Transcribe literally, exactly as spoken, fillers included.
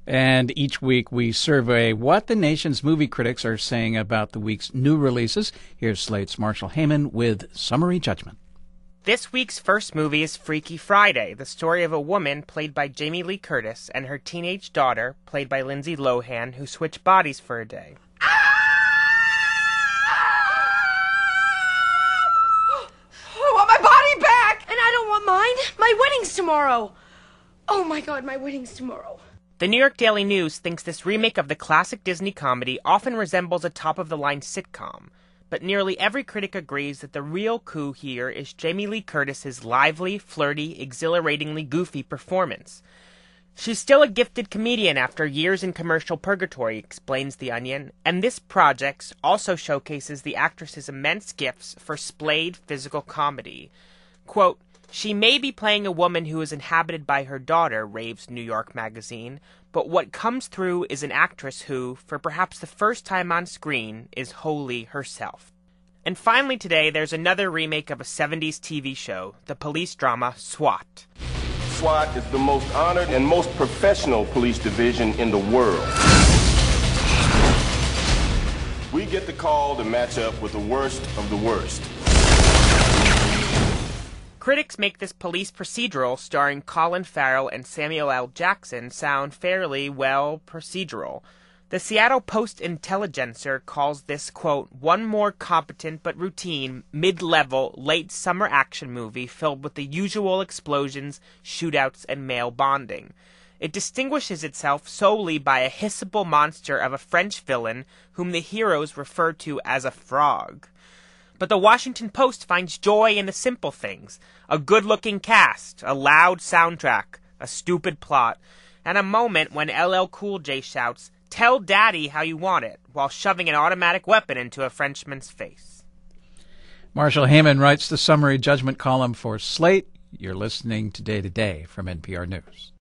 And each week we survey what the nation's movie critics are saying about the week's new releases. Here's Slate's Marshall Heyman with Summary Judgment. This week's first movie is Freaky Friday, the story of a woman played by Jamie Lee Curtis and her teenage daughter, played by Lindsay Lohan, who switch bodies for a day. I want my body back! And I don't want mine. My wedding's tomorrow. Oh my God, my wedding's tomorrow. The New York Daily News thinks this remake of the classic Disney comedy often resembles a top-of-the-line sitcom, but nearly every critic agrees that the real coup here is Jamie Lee Curtis's lively, flirty, exhilaratingly goofy performance. She's still a gifted comedian after years in commercial purgatory, explains The Onion, and this project also showcases the actress's immense gifts for splayed physical comedy. Quote, "She may be playing a woman who is inhabited by her daughter," raves New York Magazine, "but what comes through is an actress who, for perhaps the first time on screen, is wholly herself." And finally today, there's another remake of a seventies T V show, the police drama SWAT. SWAT is the most honored and most professional police division in the world. We get the call to match up with the worst of the worst. Critics make this police procedural starring Colin Farrell and Samuel L. Jackson sound fairly, well, procedural. The Seattle Post-Intelligencer calls this, quote, one more competent but routine, mid-level, late summer action movie filled with the usual explosions, shootouts, and male bonding. It distinguishes itself solely by a hissable monster of a French villain whom the heroes refer to as a frog. But the Washington Post finds joy in the simple things: a good-looking cast, a loud soundtrack, a stupid plot, and a moment when L L Cool J shouts, "Tell Daddy how you want it," while shoving an automatic weapon into a Frenchman's face. Marshall Heyman writes the Summary Judgment column for Slate. You're listening to Day to Day from N P R News.